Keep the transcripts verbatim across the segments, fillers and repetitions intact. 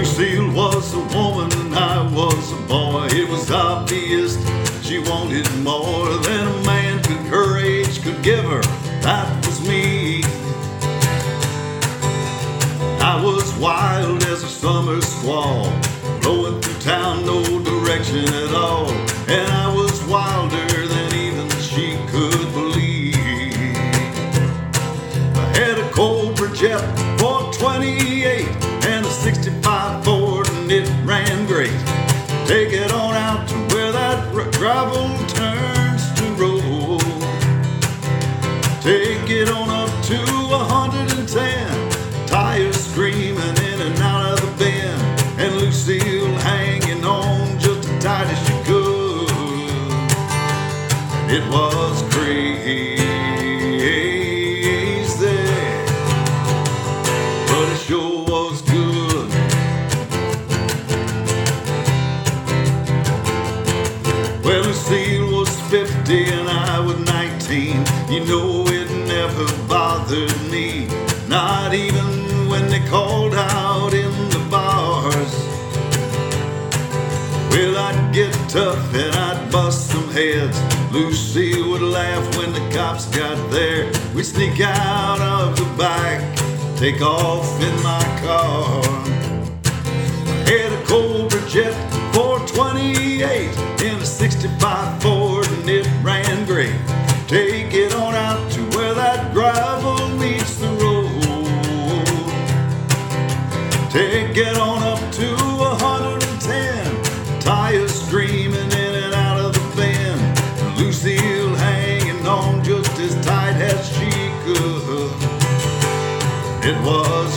Lucille was a woman and I was a boy. It was obvious she wanted more than a man could, her age could give her. That was me. I was wild as a summer squall, blowing through town, no direction at all. And I was wilder than even she could believe. I had a Cobra Jet four twenty-eight and a sixty-five Ford, and it ran great. Take it on out to where that gravel turns to road. Take it on up to one hundred ten, tires screaming in and out of the bend, and Lucille hanging on just as tight as she could. It was crazy, but it sure was good. Well, Lucille was fifty and I was nineteen. You know it never bothered me, not even when they called out in the bars. Well, I'd get tough and I'd bust some heads. Lucille would laugh when the cops got there. We'd sneak out of the back, take off in my car. I had a Cobra Jet four twenty-eight in a sixty-five Ford, and it ran great. Take it on out to where that gravel meets the road. Take it on up to one hundred ten, tires screaming in and out of the bend, Lucille hanging on just as tight as she could. It was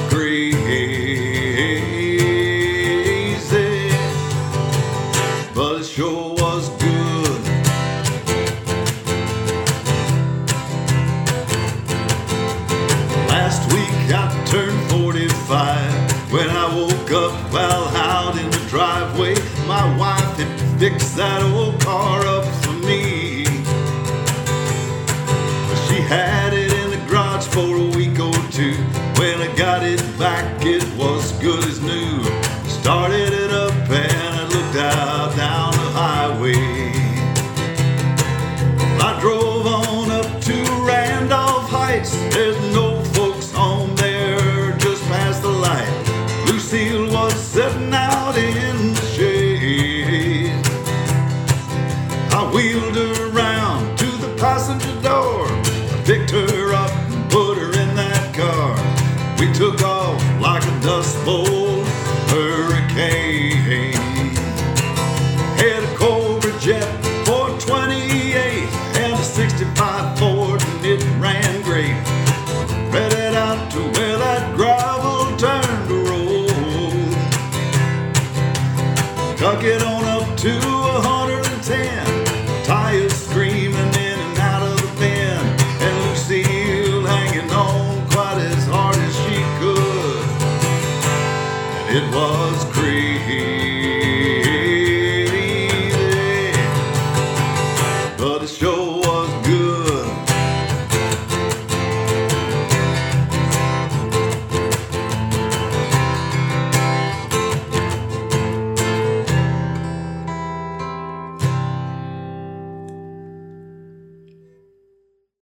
crazy, but it sure was good. Last week I turned forty-five. When I woke up well out in the driveway, my wife had fixed that old car up for me. She had it in the garage for a week or two. When I got it back, it was good as new. Started it up and I looked out down the highway. I drove on up to Randolph Heights. There's no folks home there just past the light. Lucille was sitting out in the shade. I wheeled her around to the passenger door. I picked her up and put her in that car. We took off like a Dust Bowl hurricane. Had a Cobra Jet four twenty-eight and a sixty-five Ford, and it ran great.